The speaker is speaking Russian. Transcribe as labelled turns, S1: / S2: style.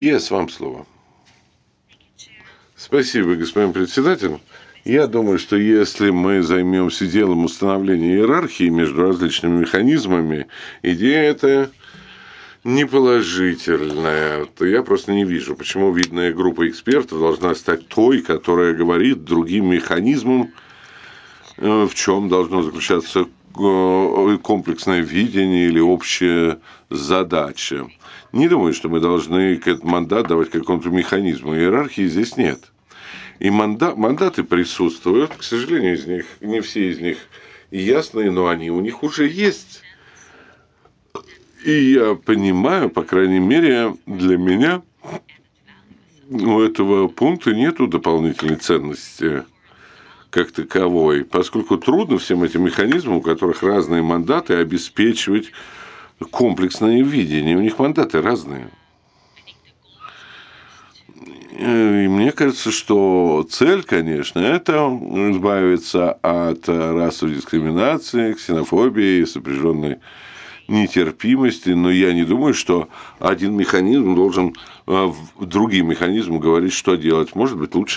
S1: Вам слово. Спасибо, господин председатель. Я думаю, что если мы займемся делом установления иерархии между различными механизмами, идея эта неположительная. То я просто не вижу, почему видная группа экспертов должна стать той, которая говорит другим механизмам, в чем должно заключаться комплексное видение или общая задача. Не думаю, что мы должны этот мандат давать какому-то механизму. Иерархии здесь нет. И мандаты присутствуют, к сожалению, из них, не все из них ясные, но они у них уже есть. И я понимаю, по крайней мере, для меня у этого пункта нету дополнительной ценности как таковой, поскольку трудно всем этим механизмам, у которых разные мандаты, обеспечивать комплексное видение. У них мандаты разные. И мне кажется, что цель, конечно, это избавиться от расовой дискриминации, ксенофобии, сопряженной нетерпимости, но я не думаю, что один механизм должен другим механизмам говорить, что делать. Может быть, лучше